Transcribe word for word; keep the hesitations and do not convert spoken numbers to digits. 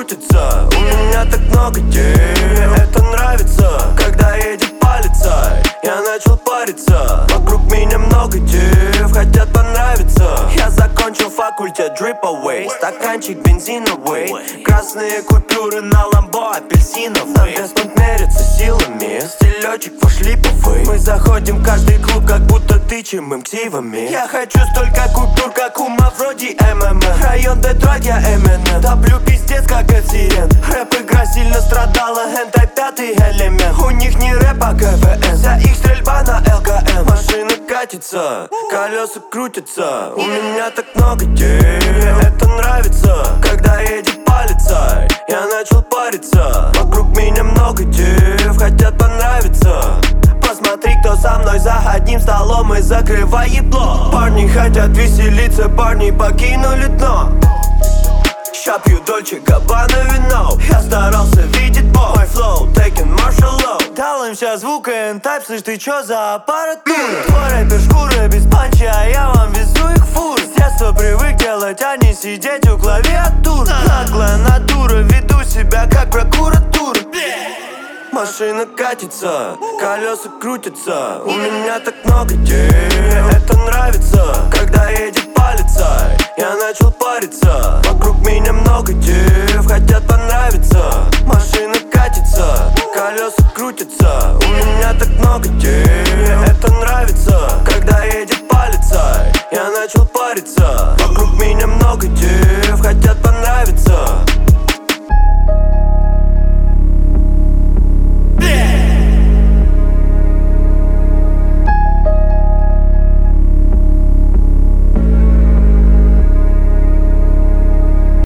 крутится, у меня так много дев. Мне это нравится, когда едет полицай. Я начал париться, вокруг меня много дев, хотят понравиться. Я закончил факультет drip away, стаканчик бензиновый, красные купюры на ламбо апельсиновый. Нам беспонт мерится силами, стилечек вошли повы. Мы заходим в каждый клуб, как будто тычем им ксивами. Я хочу столько купюр, как у Мавроди эм эм эм. Район Детройт, я эм эн эм. Топлю пиздец, как Эд Сирен. Рэп-игра сильно страдала, хентай пятый элемент. У них не рэп, а ка вэ эс, а их стрельба на эл ка эм. Машина катится, колеса крутятся, у меня так много дев. Мне это нравится, когда едет полицай. Я начал париться, вокруг меня много дев, хотят понравиться. Посмотри, кто со мной за одним столом и закрывает блок. Парни хотят веселиться, парни покинули дно. Ща пью Дольче Габбана вино. Я старался видеть бог. Мой флоу taking martial law. Дал им сейчас звук N-Type, слышь, ты чё за аппаратура? Твой рэпер шкура без панча, а я вам везу их фур. С детства привык делать, а не сидеть у клавиатур. Наглая натура, веду себя как прокуратура. Машина катится, колеса крутятся, у меня так много дев. Мне это нравится, когда едет полицай. Я начал париться, вокруг меня много дев, хотя